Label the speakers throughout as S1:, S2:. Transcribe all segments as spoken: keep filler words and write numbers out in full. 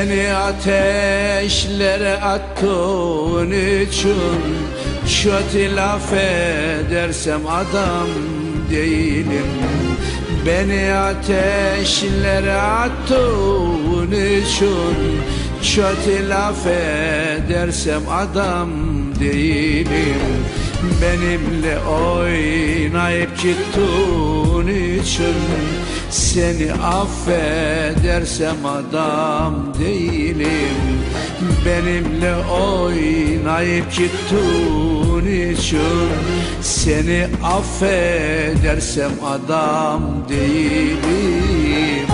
S1: Beni ateşlere attığın için kötü laf edersem adam değilim. Beni ateşlere attığın için kötü laf edersem adam değilim. Benimle oynayıp gittiğin için seni affedersem adam değilim. Benimle oynayıp gittiğin için seni affedersem adam değilim.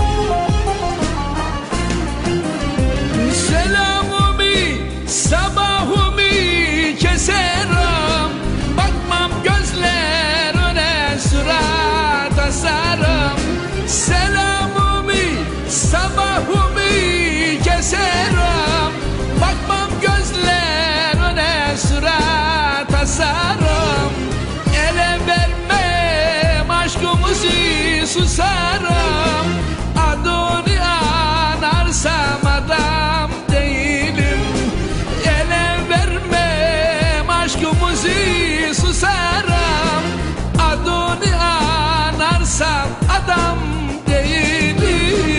S1: Selamımı sabahımı keserim, bakmam gözlerine surat asarım. Selamımı sabahımı keserim, bakmam gözlerine surat asarım. Ele vermem aşkımızı susarım, adını anarsam adam değilim. Ele vermem aşkımızı susarım, adını anarsam adam değilim.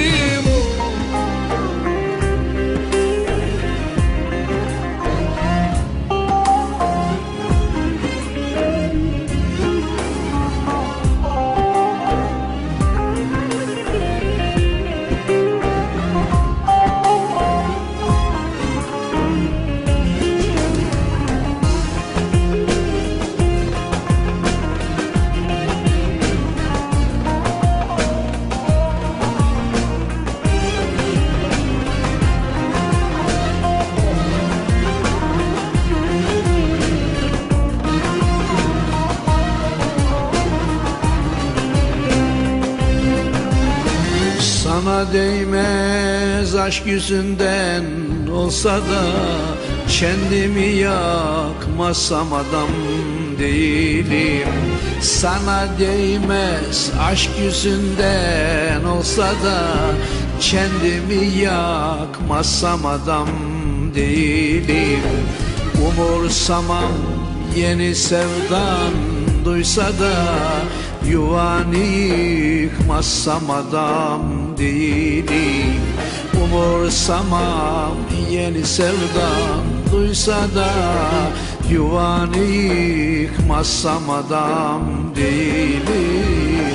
S1: Sana değmez aşk yüzünden olsa da kendimi yakmasam adam değilim. Sana değmez aşk yüzünden olsa da kendimi yakmasam adam değilim. Umursamam yeni sevdan duysa da yuvanı yıkmazsam adam değilim. Umursamam yeni sevdan duysa da yuvanı yıkmazsam adam değilim.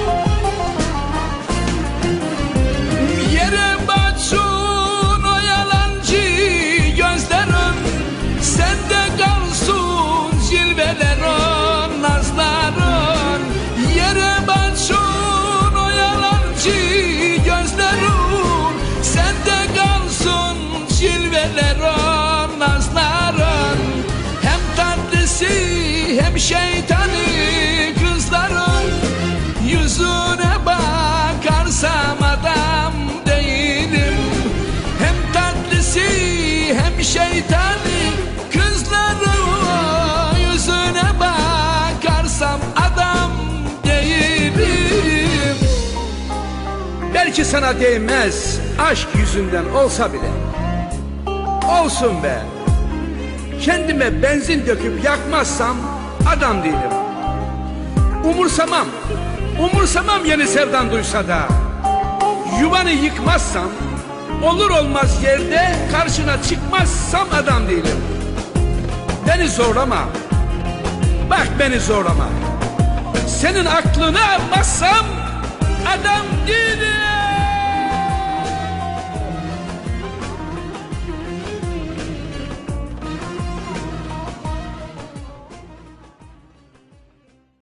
S1: Yere batsın o yalancı gözlerin, sende kalsın zilvelerin nazların. Yere batsın o yalancı gözlerin, sende kalsın zilvelerin nazların. Hem tatlısı hem şeytanı kızların, yüzüne bakarsam adam değilim. Hem tatlısı hem şeytanı kızların, yüzüne bakarsam adam değilim. Belki sana değmez aşk yüzünden olsa bile, olsun be. Kendime benzin döküp yakmazsam adam değilim. Umursamam, umursamam yeni sevdan duysa da, yuvanı yıkmazsam, olur olmaz yerde karşına çıkmazsam adam değilim. Beni zorlama, bak beni zorlama. Senin aklını almazsam adam değilim.